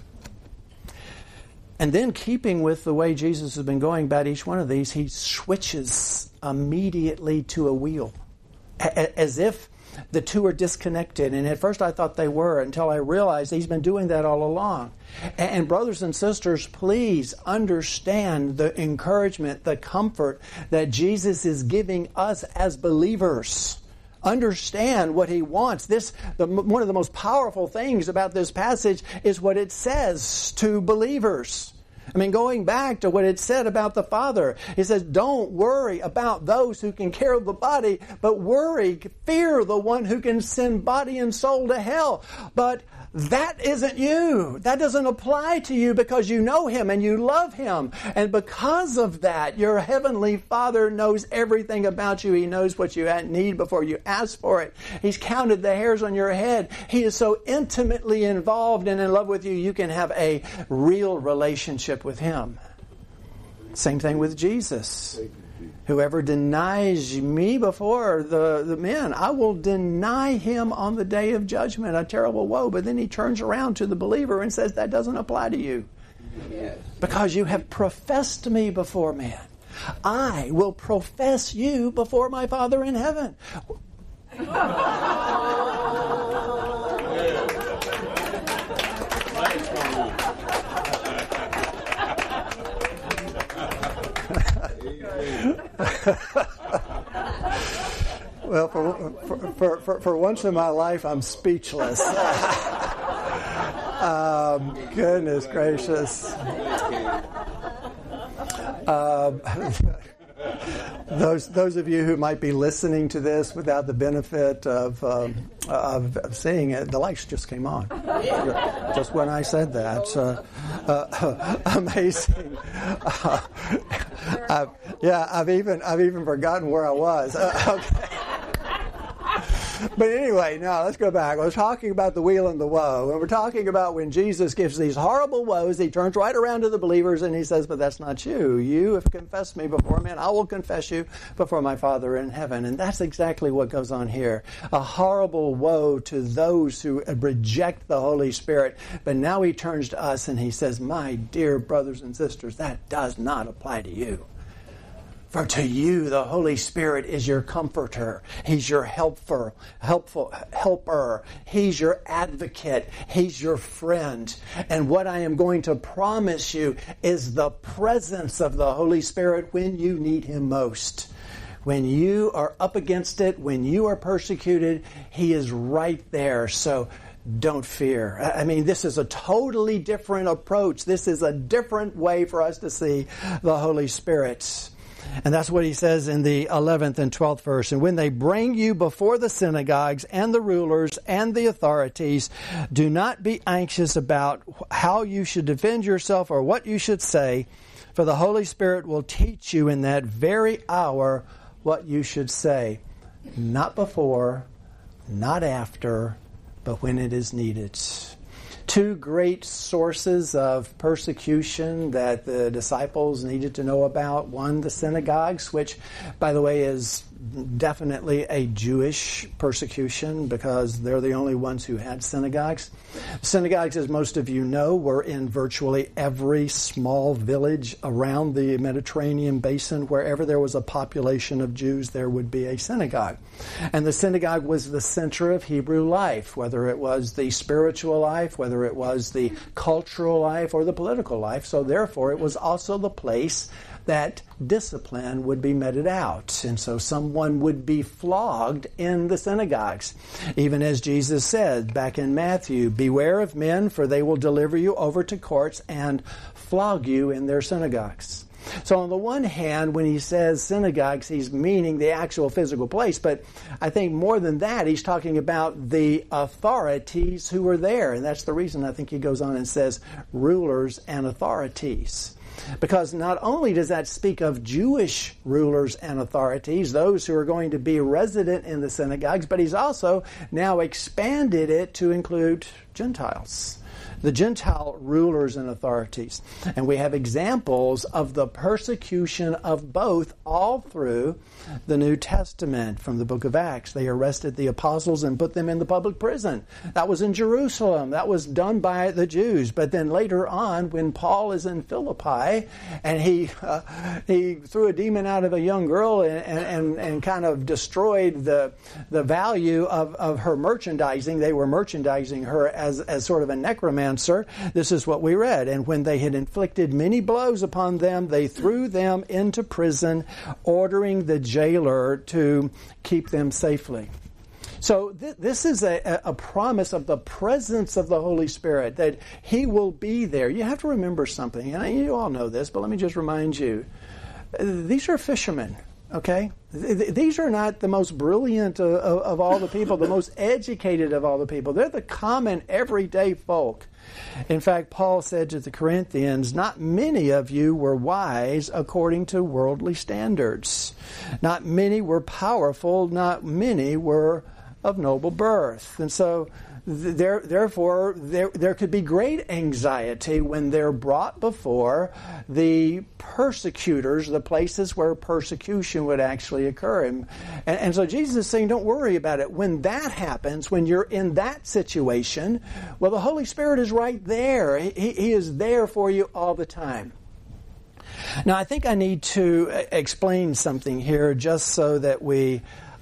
And then, keeping with the way Jesus has been going about each one of these, he switches immediately to a wheel, as if the two are disconnected. And at first I thought they were, until I realized he's been doing that all along. And brothers and sisters, please understand the encouragement, the comfort that Jesus is giving us as believers. Understand what He wants. One of the most powerful things about this passage is what it says to believers. I mean, going back to what it said about the Father, it says, don't worry about those who can carry the body, but fear the one who can send body and soul to hell. But that isn't you. That doesn't apply to you because you know Him and you love Him. And because of that, your Heavenly Father knows everything about you. He knows what you need before you ask for it. He's counted the hairs on your head. He is so intimately involved and in love with you, you can have a real relationship with Him. Same thing with Jesus. Whoever denies me before the men, I will deny him on the day of judgment. A terrible woe. But then he turns around to the believer and says, that doesn't apply to you. Yes. Because you have professed me before men. I will profess you before my Father in heaven. Well, for once in my life, I'm speechless. Goodness gracious. Those of you who might be listening to this without the benefit of seeing it, the lights just came on. Just when I said that. Amazing. I've even forgotten where I was. Okay. But anyway, now let's go back. We're talking about the wheel and the woe. And we're talking about when Jesus gives these horrible woes, He turns right around to the believers and He says, but that's not you. You have confessed me before men. I will confess you before my Father in heaven. And that's exactly what goes on here. A horrible woe to those who reject the Holy Spirit. But now He turns to us and He says, my dear brothers and sisters, that does not apply to you. For to you, the Holy Spirit is your comforter. He's your helper. He's your advocate. He's your friend. And what I am going to promise you is the presence of the Holy Spirit when you need Him most. When you are up against it, when you are persecuted, He is right there. So don't fear. I mean, this is a totally different approach. This is a different way for us to see the Holy Spirit. And that's what he says in the 11th and 12th verse. And when they bring you before the synagogues and the rulers and the authorities, do not be anxious about how you should defend yourself or what you should say, for the Holy Spirit will teach you in that very hour what you should say. Not before, not after, but when it is needed. Two great sources of persecution that the disciples needed to know about. One, the synagogues, which, by the way, is definitely a Jewish persecution because they're the only ones who had synagogues. Synagogues, as most of you know, were in virtually every small village around the Mediterranean basin. Wherever there was a population of Jews, there would be a synagogue. And the synagogue was the center of Hebrew life, whether it was the spiritual life, whether it was the cultural life or the political life. So therefore, it was also the place that discipline would be meted out. And so someone would be flogged in the synagogues. Even as Jesus said back in Matthew, beware of men, for they will deliver you over to courts and flog you in their synagogues. So on the one hand, when he says synagogues, he's meaning the actual physical place. But I think more than that, he's talking about the authorities who were there. And that's the reason I think he goes on and says rulers and authorities. Because not only does that speak of Jewish rulers and authorities, those who are going to be resident in the synagogues, but he's also now expanded it to include Gentiles, the Gentile rulers and authorities. And we have examples of the persecution of both all through the New Testament. From the book of Acts, they arrested the apostles and put them in the public prison. That was in Jerusalem. That was done by the Jews. But then later on, when Paul is in Philippi and he threw a demon out of a young girl and kind of destroyed the value of her merchandising, they were merchandising her as sort of a necromancer. This is what we read. And when they had inflicted many blows upon them, they threw them into prison, ordering the jailer to keep them safely. So this is a promise of the presence of the Holy Spirit, that He will be there. You have to remember something, and you all know this, but let me just remind you. These are fishermen, okay? These are not the most brilliant of all the people, the most educated of all the people. They're the common, everyday folk. In fact, Paul said to the Corinthians, not many of you were wise according to worldly standards. Not many were powerful, not many were of noble birth. And so therefore, there could be great anxiety when they're brought before the persecutors, the places where persecution would actually occur. And so Jesus is saying, don't worry about it. When that happens, when you're in that situation, well, the Holy Spirit is right there. He is there for you all the time. Now, I think I need to explain something here just so that we...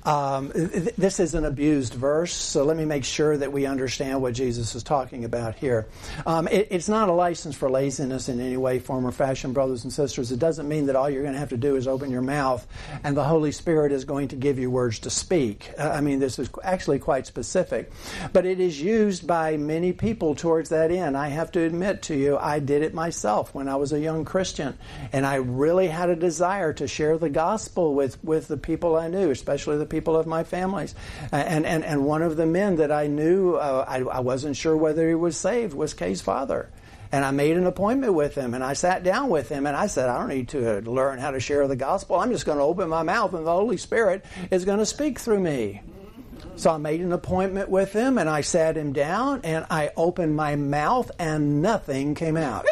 this is an abused verse, so let me make sure that we understand what Jesus is talking about here. It's not a license for laziness in any way, form, or fashion, brothers and sisters. It doesn't mean that all you're going to have to do is open your mouth and the Holy Spirit is going to give you words to speak. I mean, this is actually quite specific. But it is used by many people towards that end. I have to admit to you, I did it myself when I was a young Christian. And I really had a desire to share the gospel with the people I knew, especially the people of my families. And one of the men that I knew, I wasn't sure whether he was saved, was Kay's father. And I made an appointment with him, and I sat down with him, and I said, I don't need to learn how to share the gospel. I'm just going to open my mouth, and the Holy Spirit is going to speak through me. So I made an appointment with him, and I sat him down, and I opened my mouth, and nothing came out.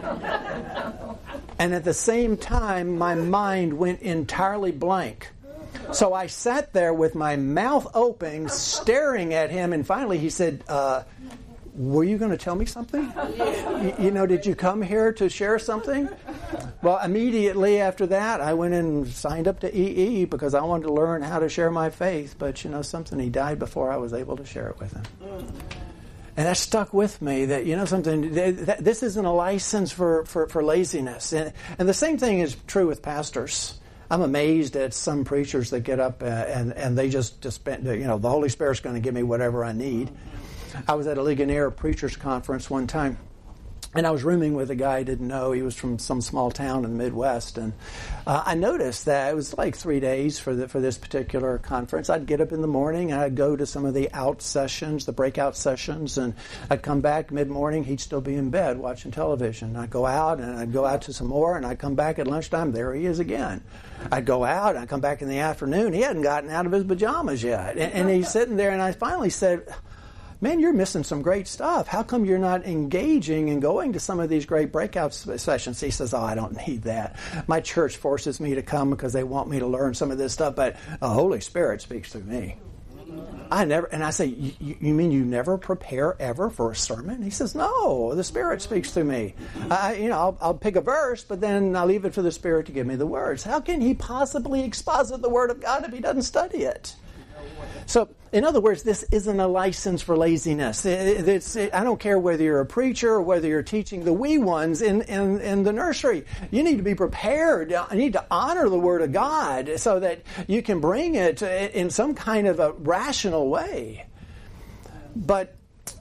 And at the same time, my mind went entirely blank. So I sat there with my mouth open, staring at him, and finally he said, were you going to tell me something? Did you come here to share something? Well, immediately after that, I went and signed up to EE because I wanted to learn how to share my faith. But something, he died before I was able to share it with him. And that stuck with me, that, this isn't a license for laziness. And the same thing is true with pastors. I'm amazed at some preachers that get up and they just spend, the Holy Spirit's going to give me whatever I need. I was at a Ligonier Preachers Conference one time, and I was rooming with a guy I didn't know. He was from some small town in the Midwest, and I noticed that it was like 3 days for this particular conference. I'd get up in the morning, and I'd go to some of the out sessions, the breakout sessions, and I'd come back mid-morning. He'd still be in bed watching television. I'd go out, and I'd go out to some more, and I'd come back at lunchtime. There he is again. I'd go out, and I'd come back in the afternoon. He hadn't gotten out of his pajamas yet, and he's sitting there, and I finally said, man, you're missing some great stuff. How come you're not engaging and going to some of these great breakout sessions? He says, I don't need that. My church forces me to come because they want me to learn some of this stuff, but the Holy Spirit speaks through me. And I say, you mean you never prepare ever for a sermon? He says, no, the Spirit speaks through me. I'll pick a verse, but then I'll leave it for the Spirit to give me the words. How can he possibly exposit the Word of God if he doesn't study it? So, in other words, this isn't a license for laziness. I don't care whether you're a preacher or whether you're teaching the wee ones in the nursery. You need to be prepared. You need to honor the Word of God so that you can bring it in some kind of a rational way. But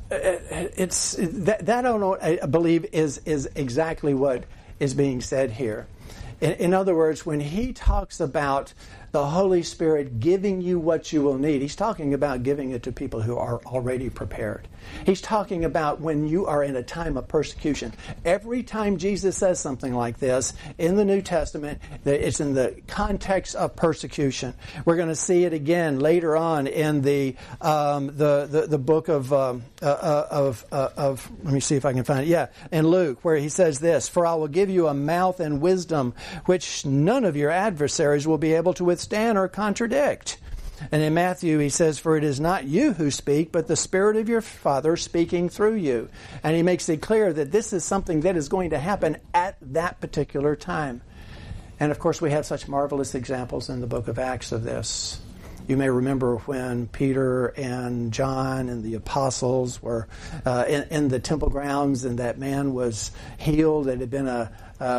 I believe is exactly what is being said here. In other words, when he talks about the Holy Spirit giving you what you will need, he's talking about giving it to people who are already prepared. He's talking about when you are in a time of persecution. Every time Jesus says something like this in the New Testament, it's in the context of persecution. We're going to see it again later on in the book of let me see if I can find it. Yeah, in Luke, where he says this: "For I will give you a mouth and wisdom which none of your adversaries will be able to withstand or contradict." And in Matthew, he says, "For it is not you who speak, but the Spirit of your Father speaking through you." And he makes it clear that this is something that is going to happen at that particular time. And of course, we have such marvelous examples in the book of Acts of this. You may remember when Peter and John and the apostles were in the temple grounds, and that man was healed that had been a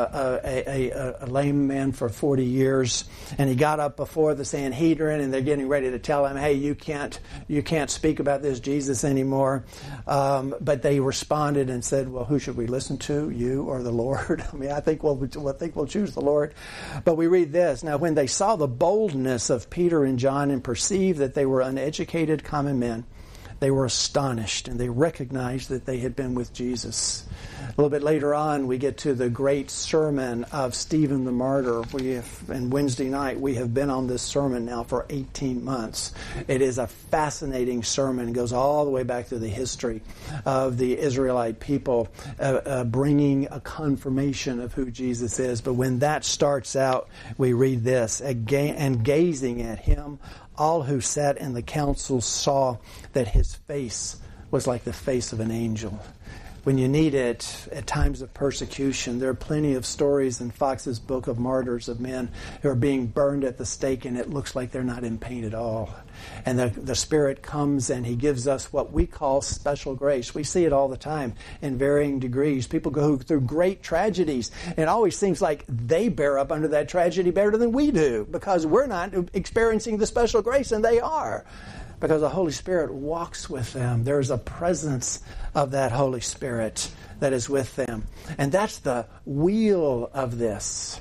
lame man for 40 years, and he got up before the Sanhedrin, and they're getting ready to tell him, "Hey, you can't speak about this Jesus anymore." But they responded and said, "Well, who should we listen to, you or the Lord?" I mean, I think we'll choose the Lord. But we read this: "Now, when they saw the boldness of Peter and John and perceived that they were uneducated common men, they were astonished, and they recognized that they had been with Jesus." A little bit later on, we get to the great sermon of Stephen the martyr. And Wednesday night, we have been on this sermon now for 18 months. It is a fascinating sermon. It goes all the way back to the history of the Israelite people bringing a confirmation of who Jesus is. But when that starts out, we read this: "And gazing at him, all who sat in the council saw that his face was like the face of an angel." When you need it at times of persecution, there are plenty of stories in Fox's Book of Martyrs of men who are being burned at the stake, and it looks like they're not in pain at all. And the Spirit comes and he gives us what we call special grace. We see it all the time in varying degrees. People go through great tragedies, and it always seems like they bear up under that tragedy better than we do, because we're not experiencing the special grace and they are. Because the Holy Spirit walks with them. There's a presence of that Holy Spirit that is with them. And that's the wheel of this.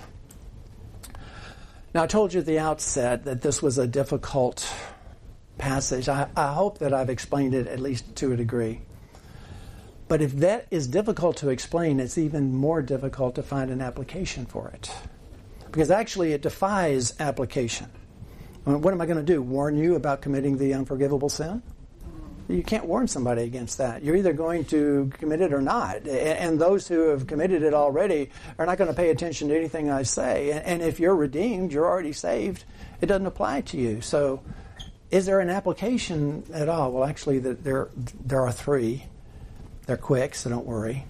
Now, I told you at the outset that this was a difficult passage. I hope that I've explained it at least to a degree. But if that is difficult to explain, it's even more difficult to find an application for it. Because actually it defies application. I mean, what am I going to do? Warn you about committing the unforgivable sin? You can't warn somebody against that. You're either going to commit it or not. And those who have committed it already are not going to pay attention to anything I say. And if you're redeemed, you're already saved, it doesn't apply to you. So is there an application at all? Well, actually, there are three. They're quick, so don't worry.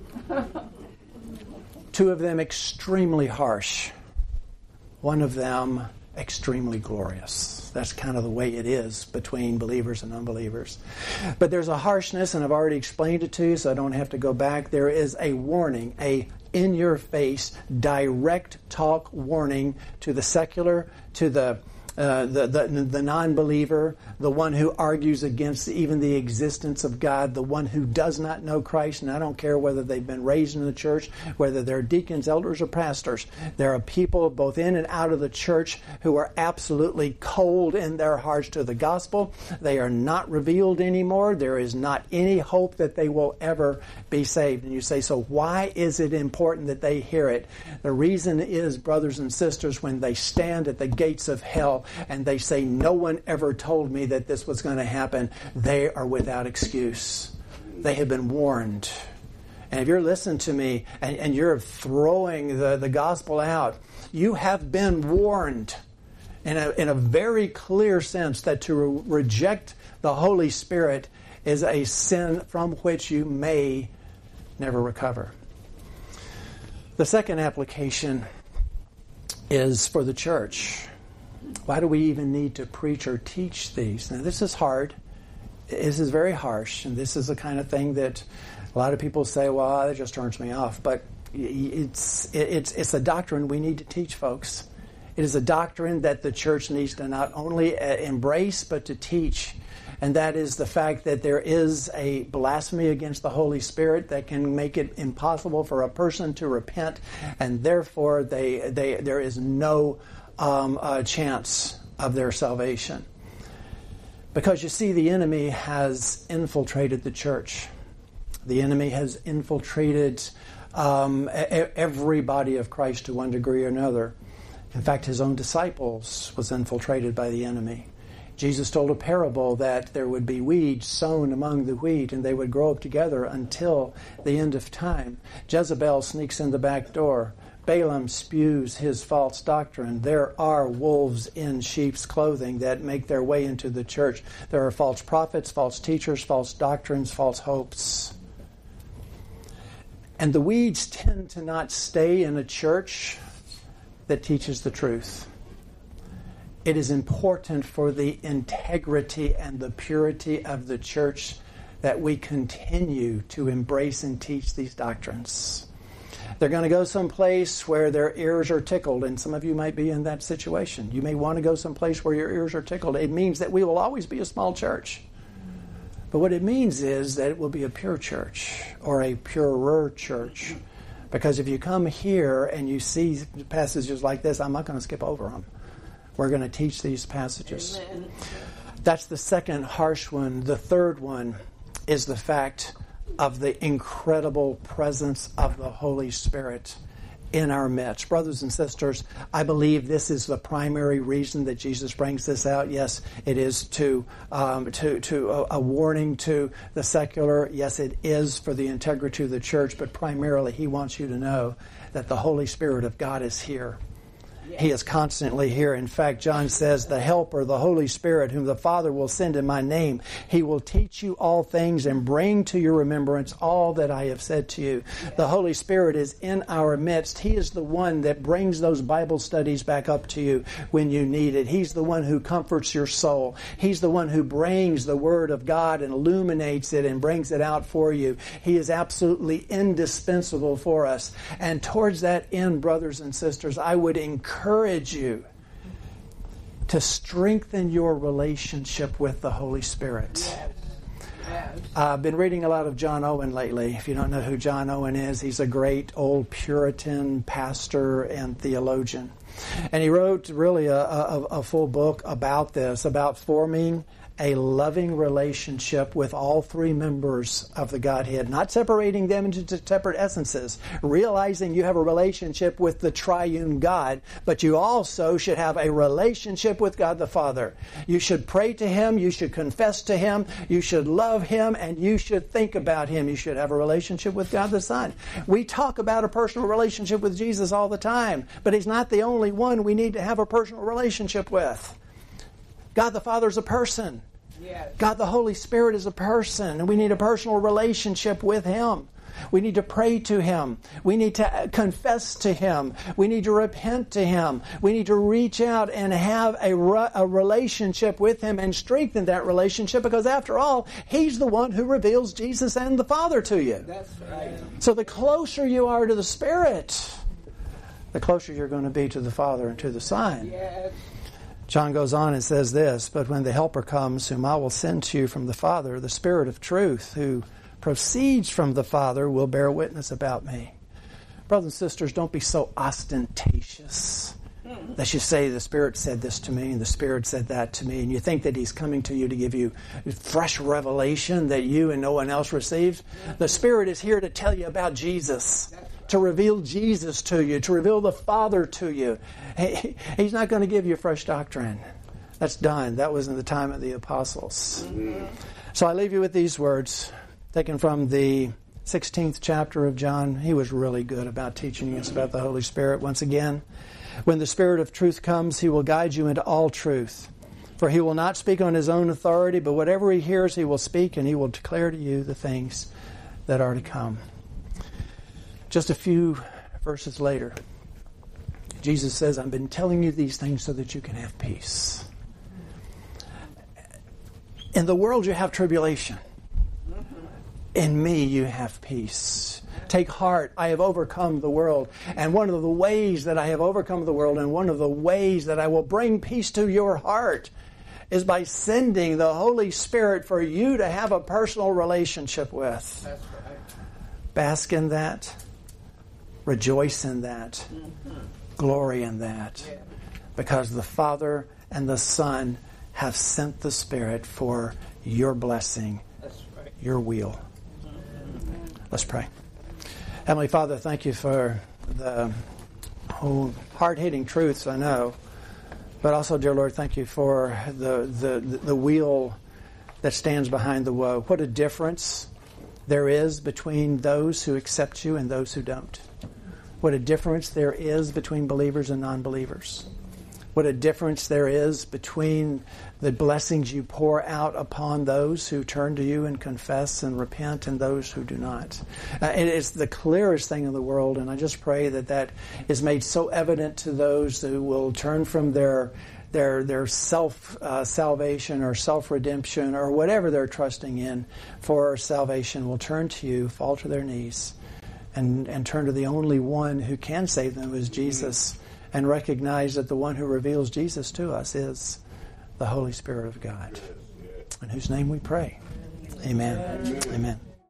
Two of them extremely harsh. One of them extremely glorious. That's kind of the way it is between believers and unbelievers. But there's a harshness, and I've already explained it to you, so I don't have to go back. There is a warning, a in-your-face, direct talk warning to the secular, to the the non-believer, the one who argues against even the existence of God, the one who does not know Christ. And I don't care whether they've been raised in the church, whether they're deacons, elders, or pastors. There are people both in and out of the church who are absolutely cold in their hearts to the gospel. They are not revealed anymore. There is not any hope that they will ever be saved. And you say, so why is it important that they hear it? The reason is, brothers and sisters, when they stand at the gates of hell and they say, no one ever told me that this was going to happen, they are without excuse. They have been warned. And if you're listening to me and you're throwing the gospel out, you have been warned in a very clear sense that to reject the Holy Spirit is a sin from which you may never recover. The second application is for the church. Why do we even need to preach or teach these? Now, this is hard. This is very harsh, and this is the kind of thing that a lot of people say, well, that just turns me off. But it's a doctrine we need to teach, folks. It is a doctrine that the church needs to not only embrace, but to teach. And that is the fact that there is a blasphemy against the Holy Spirit that can make it impossible for a person to repent, and therefore there is no chance of their salvation. Because you see, the enemy has infiltrated the church. The enemy has infiltrated every body of Christ to one degree or another. In fact, his own disciples was infiltrated by the enemy. Jesus told a parable that there would be weeds sown among the wheat, and they would grow up together until the end of time. Jezebel sneaks in the back door. Balaam spews his false doctrine. There are wolves in sheep's clothing that make their way into the church. There are false prophets, false teachers, false doctrines, false hopes. And the weeds tend to not stay in a church that teaches the truth. It is important for the integrity and the purity of the church that we continue to embrace and teach these doctrines. They're going to go someplace where their ears are tickled, and some of you might be in that situation. You may want to go someplace where your ears are tickled. It means that we will always be a small church. But what it means is that it will be a pure church or a purer church. Because if you come here and you see passages like this, I'm not going to skip over them. We're going to teach these passages. Amen. That's the second harsh one. The third one is the fact of the incredible presence of the Holy Spirit in our midst. Brothers and sisters, I believe this is the primary reason that Jesus brings this out. Yes, it is to a warning to the secular. Yes, it is for the integrity of the church, but primarily he wants you to know that the Holy Spirit of God is here. He is constantly here. In fact, John says, the Helper, the Holy Spirit, whom the Father will send in my name, he will teach you all things and bring to your remembrance all that I have said to you. The Holy Spirit is in our midst. He is the one that brings those Bible studies back up to you when you need it. He's the one who comforts your soul. He's the one who brings the Word of God and illuminates it and brings it out for you. He is absolutely indispensable for us. And towards that end, brothers and sisters, I would encourage you to strengthen your relationship with the Holy Spirit. I've been reading a lot of John Owen lately. If you don't know who John Owen is, he's a great old Puritan pastor and theologian. And he wrote really a full book about this, about forming a loving relationship with all three members of the Godhead, not separating them into separate essences, realizing you have a relationship with the triune God, but you also should have a relationship with God the Father. You should pray to Him, you should confess to Him, you should love Him, and you should think about Him. You should have a relationship with God the Son. We talk about a personal relationship with Jesus all the time, but He's not the only one we need to have a personal relationship with. God the Father is a person. Yes. God the Holy Spirit is a person, and we need a personal relationship with Him. We need to pray to Him. We need to confess to Him. We need to repent to Him. We need to reach out and have a relationship with Him and strengthen that relationship, because after all, He's the one who reveals Jesus and the Father to you. That's right. So the closer you are to the Spirit, the closer you're going to be to the Father and to the Son. Yes. John goes on and says this, "But when the Helper comes, whom I will send to you from the Father, the Spirit of truth, who proceeds from the Father, will bear witness about me." Brothers and sisters, don't be so ostentatious that you say, the Spirit said this to me and the Spirit said that to me, and you think that He's coming to you to give you fresh revelation that you and no one else received. The Spirit is here to tell you about Jesus, to reveal Jesus to you, to reveal the Father to you. He's not going to give you fresh doctrine. That's done. That was in the time of the apostles. So I leave you with these words, taken from the 16th chapter of John. He was really good about teaching us about the Holy Spirit. Once again, when the Spirit of truth comes, He will guide you into all truth. For He will not speak on His own authority, but whatever He hears, He will speak, and He will declare to you the things that are to come. Just a few verses later, Jesus says, "I've been telling you these things so that you can have peace. In the world you have tribulation. In me you have peace. Take heart, I have overcome the world." And one of the ways that I have overcome the world, and one of the ways that I will bring peace to your heart, is by sending the Holy Spirit for you to have a personal relationship with. That's right. Bask in that. Rejoice in that. Glory in that. Yeah. Because the Father and the Son have sent the Spirit for your blessing, That's right. your will. Let's pray. Heavenly Father, thank you for the hard-hitting truths, I know. But also, dear Lord, thank you for the wheel that stands behind the woe. What a difference there is between those who accept you and those who don't. What a difference there is between believers and non-believers. What a difference there is between the blessings you pour out upon those who turn to you and confess and repent and those who do not. It is the clearest thing in the world, and I just pray that that is made so evident to those who will turn from their self-salvation or self-redemption or whatever they're trusting in for salvation, will turn to you, fall to their knees, and turn to the only one who can save them, is Jesus, and recognize that the one who reveals Jesus to us is the Holy Spirit of God, in whose name we pray. Amen. Amen.